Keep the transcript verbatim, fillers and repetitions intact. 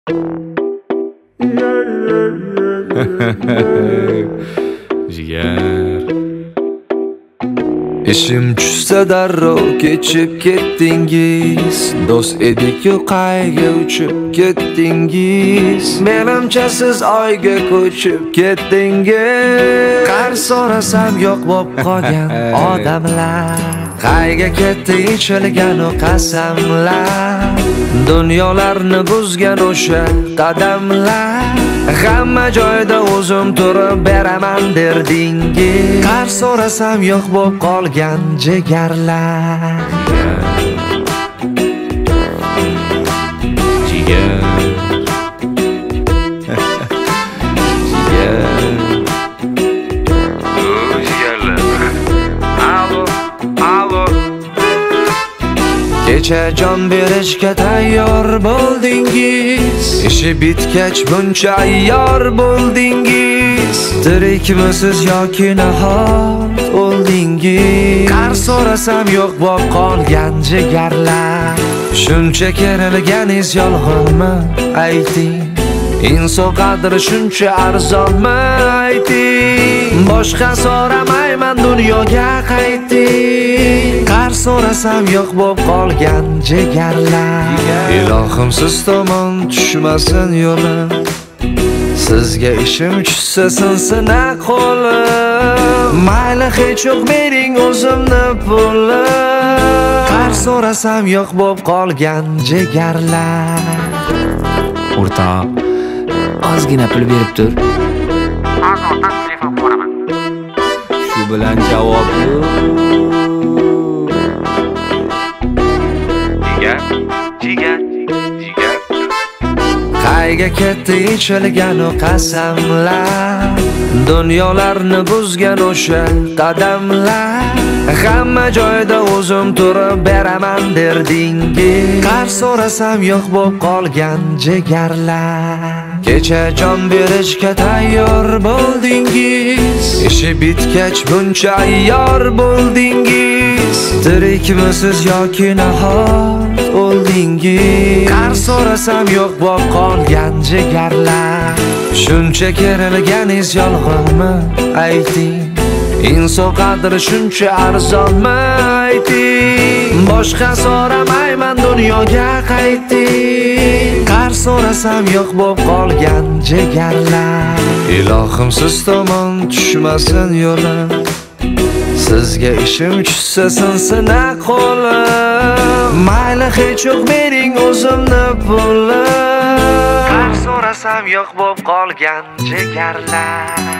Jigar ishim tushsa darrov kechib ketdingiz, do'st edik-ku qayga uchib ketdingiz. Menimcha siz oyga ko'chib ketdingiz. Qar so'rasam yo'q bo'lib qolgan odamlar, qayga ketdi ichilgan o qasamlar, dunyolarni buzgan o'sha qadamlar. Hamma joyda o'zim turib beraman derdingiz. Qar so'rasam yo'q bo'lib qolgan jigarlar. Jigar kecha jon berishga tayyor bo'ldingiz, ishi bitgach buncha ayyor bo'ldingiz. Tirikmisiz yoki nahot o'ldingiz? Qar so'rasam yo'q bo'lib qolgan jigarlar. Shuncha kerilganingiz yolg'onmi ayting? Inson qadri shuncha arzonmi ayting? Boshqa so'ramayman dunyoga qayting. Qar so'rasam yo'q bo'lib qolgan jigarlar. Ilohim siz tomon tushmasin yo'lim, sizga ishim tushsa sinsin qo'lim. Mayli hech yo'q bering o'zimni pulim. Qar so'rasam yo'q bo'lib qolgan jigarlar. O'rtoq, ozgina pul berib tur. Azondan telefon qilaman. Shu bilan javob yo'q. Jigar, jigar, jigar. Qayga ketdi ichilgan o qasamlar, dunyolarni buzgan o'sha qadamlar. Hamma joyda o'zim turib beraman derdingiz. Qar so'rasam yo'q bo'lib qolgan jigarlar. Kecha jon berishga tayyor bo'ldingiz, ishi bitgach buncha ayyor bo'ldingiz. Tirikmisiz yoki nahot o'ldingiz? Qar so'rasam yo'q bo'lib qolgan jigarlar. Shuncha kerilganingiz yolg'onmi ayting? Inson qadri shuncha arzonmi ayting? Boshqa so'ramayman dunyoga qayting. Qar so'rasam yo'q bo'lib qolgan jigarlar. Ilohim siz tomon tushmasin yo'lim, sizga ishim tushsa sinsin qo'lim. Mayli hech yo'q bering o'zimni pulim. Qar so'rasam yo'q bo'lib qolgan jigarlar.